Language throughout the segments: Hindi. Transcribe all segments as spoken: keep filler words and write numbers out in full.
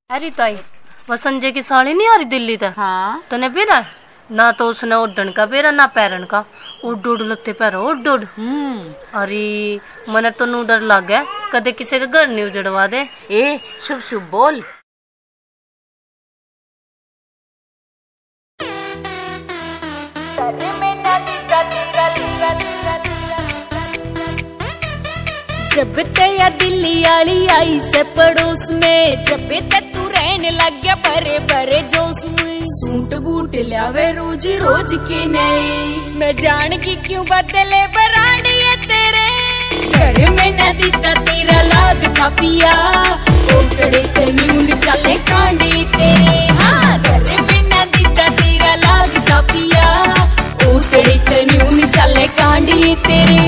अरे ताई वो संजय की साड़ी नहीं आ रही दिल्ली तक। हाँ तने पेरा ना तो उसने ओढ़न का पेरा ना पैरन का उड़ उड़ लत्ते पैर उड़ उड़। अरे मने तो नू डर लग गया कदे किसी का घर नहीं उजड़वा दे। ए शुभ शुभ बोल। जब तया दिल्ली आली आई से पड़ोस में, जब ते तू रहने लग गया भरे भरे जोश में। सूट बूट लावे रोज रोज के नए, मैं जान की क्यों बदले बरांड ये तेरे। घर में न दीता तेरा लाग था पिया, ओटड़े तन्यून चले कांडी तेरे। हाँ घर में न दीता तेरा लाग था पिया, ओटड़े तन्यून चले कांडी तेरे।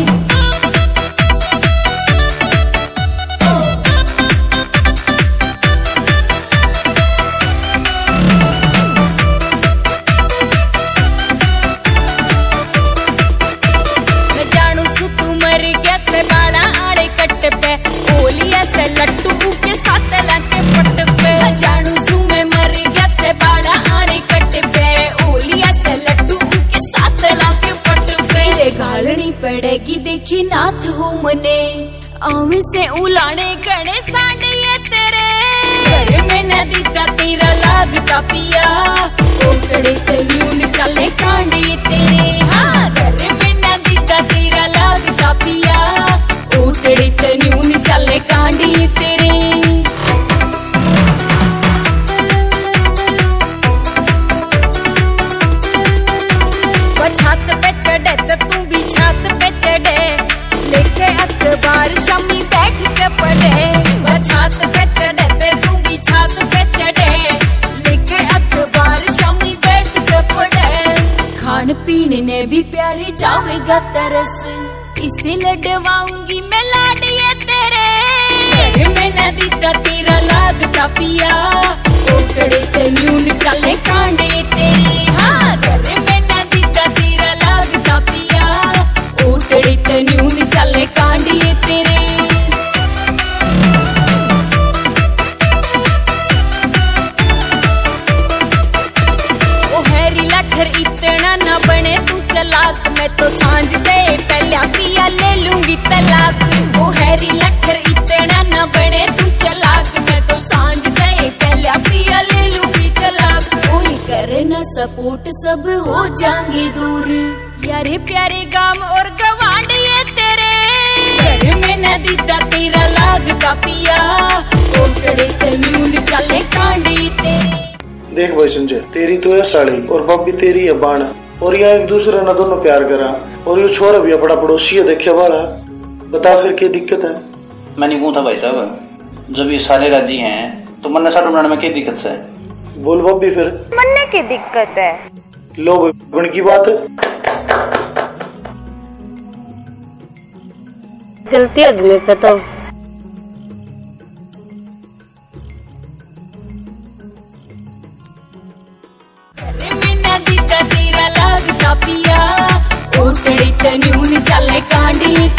पड़ेगी देखी नाथ हो मने, आवे से उलाने गणे सांडे ये तेरे। घर में न दीता तेरा लागता पिया, ओटड़े तन्यून चले कांडी तेरे। हाँ घर में न दीता तेरा लागता पिया, ओटड़े तन्यून चले कांडी तेरे। छत पे चढ़े तो तू भी छत पे चढ़े, लेके अखबार शामी बैठ के पढ़े। छत पे चढ़े तो तू भी छत पे चढ़े, लेके अखबार शामी बैठ के पढ़े। खान पीने ने भी प्यारे जावेगा तरस, इसे लडवाऊंगी मैं लाडिये तेरे। घर में न दीता तेरा लागता पिया, ओटड़े तन्यून चले कांडे तेरे। हाँ घर में न दीता तेरा लागता पिया, ओटड़े तन्यून चले कांडे तेरे। ओ हैरी लठर इतना न बने तू चलाक, मैं तो सांझ दे पहला पिया ले लूंगी तलाक। ओ हैरी लठर इतना न बने तू चलाक, मैं तो सांझ दे पहला पिया ले लूंगी तलाक। कोई करे न सपोर्ट सब हो जाएंगे दूर, यारे प्यारे गांव और गवांड ये तेरे। घर में न दीता तेरा लागता पिया, ओटड़े तन्यून चले कांडी तेरे। देख भाई संजय, तेरी तो है साड़ी और बाप भी तेरी है बाणा, और यहाँ एक दूसरे न दोनों प्यार करा, और ये छोरा भी अपना पड़ोसी है देखे वाला। बता फिर क्या दिक्कत है? मैंने पूछा भाई साहब, जब ये सारे राजी हैं तो मन्ना साठ बनाने में क्या दिक्कत है? बोल बाप भी फिर मन्ने की दिक्कत है। लो गुण की बात है, गलती अगले का तो तेरा लागता पिया, ओटड़े तन्यून चले कांडी